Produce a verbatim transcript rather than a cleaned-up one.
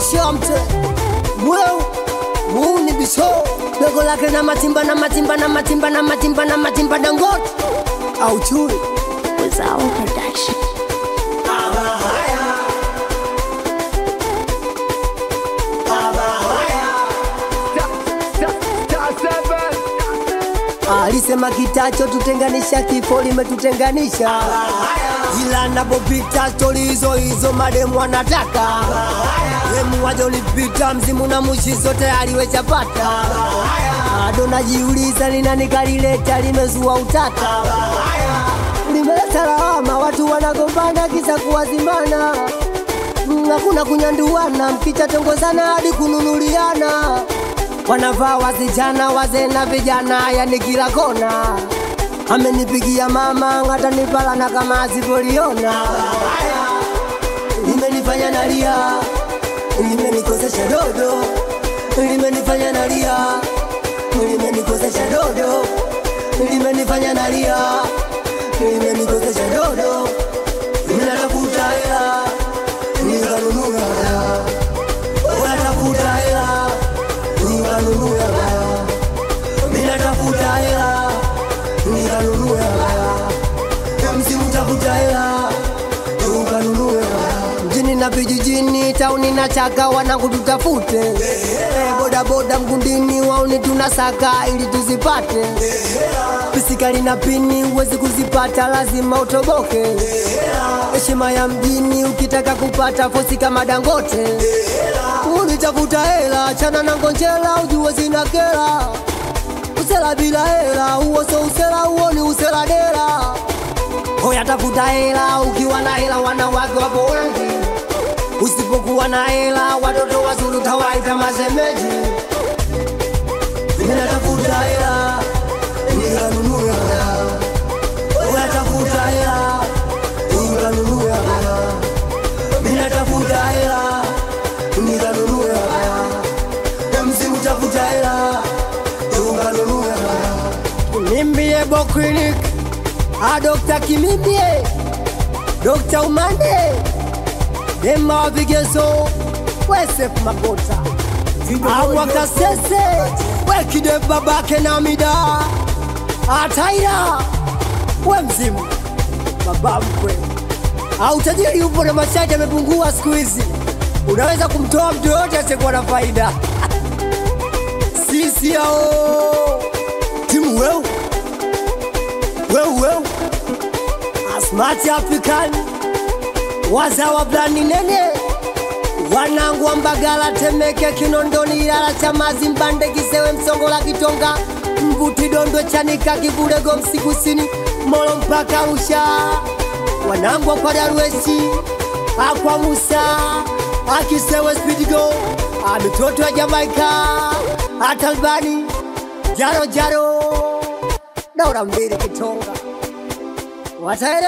shamte Mweu Muni bisho Dogo lake na matimba na matimba na matimba na matimba na matimba Dangote Au chui Was our production. Alisema kitacho tutenganisha, kifo limetutenganisha. Ila napopita stori hizo hizo mademu wanataka. Demu wajo lipita mzimu na mushi zote aliwechapata. Ado najiuliza ni nani kalileta limezua utata. Limeleta lawama watu wanagombana kisa kuwazimana. Hakuna kunyanduana mkicha tongozana hadi kununuliana. Wanavaa wasichana wazee na vijana yani kila kona. Amenipigia mama ngata nipalana kama asipoliona. Limenifanya nalia, limenikosesha dodo. Limenifanya nalia, limenikosesha dodo. Limenifanya nalia, limenikosesha dodo. Ninatafuta hela, nikanunua hela. Ninatafuta hela, nikanunua hela. Ninatafuta hela, nikanunua hela. Msimu tafuta hela, nikanunua hela. Mjini na vijijini, tauni na chaka wanangu tutafute. Eh, boda boda mgundini wauni tunasaka ili tuzipate. Pisikali na pini uwezi kuzipata lazima utoboke. Heshima ya mjini ukitaka kupata fosi kama Dangote. Unitafuta hela, chana na ngonjela ujue zina kela. Usela bila hela, uo so usela uo ni usela dela. Hoya tafuta hela, ukiwa na hela wanawake wapo wengi. Usipokuwa na hela, watoto wazuri utawaita masemeji. Ninatafuta hela, nikanunua hela. Hoya tafuta hela, nikanunua hela. Ninatafuta hela, nikanunua hela. Msimu tafuta hela, nikanunua hela. Nimbie Bo Clinic, a Doctor Kimimbie, Doctor Umande, Dema wa Vigezo, Wesef Magota, Awa Kasese, Wekide babake na mida, Ataira, we mzimu, baba mkwe. Au tajiri upo na mashati yamepungua siku hizi. Unaweza kumtoa mtu yote asiyekuwa na faida. Sisi hao timu weu weu weu Asmati African wazawa blani nene. Wanangu wa Mbagala, Temeke, Kinondoni, Ilala, Chamazi, Mbande, Kisewe, Msongola, Kitonga, Mbuti, Dondo, Chanika, Kivule, Gomsi, Kusini, Molo mpaka Arusha. Wanangu wa kwa Darweshi, Akwa Musa, Akisewe Speed Go, mitoto wa Jamaica, Atalbani, Jaro Jaro, Daura Mbili Kitonga. Wataere